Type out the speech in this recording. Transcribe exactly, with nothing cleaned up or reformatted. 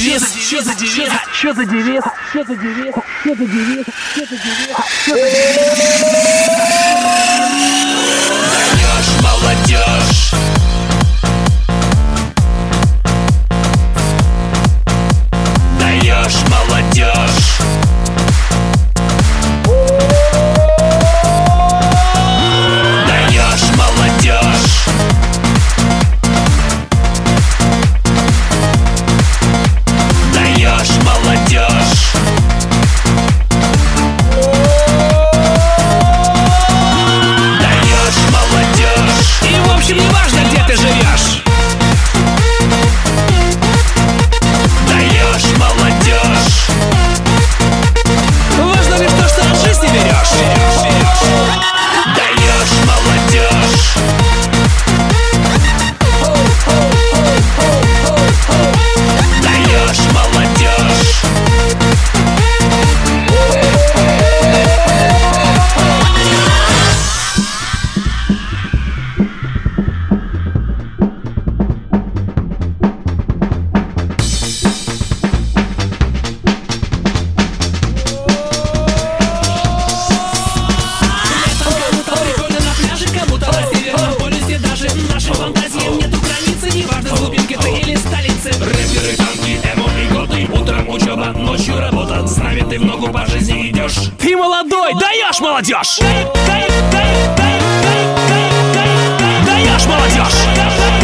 девиз? Что за девиз? Что за девиз? Что за девиз? Что за девиз? Что за девиз? Что за девиз? Даешь, молодежь. Даешь, молодежь. Даешь, молодежь. Даешь, молодежь. Даешь, молодежь. И в общем не важно, где ты живешь. Даешь, молодежь. Важно лишь то, что от жизни берешь. Даешь, молодежь. Даешь, молодежь. Рэперы, танки, эмо и готы. Утром учеба, ночью работа. С нами ты в ногу по жизни идешь. Ты молодой, даешь, молодежь! Даешь, молодежь!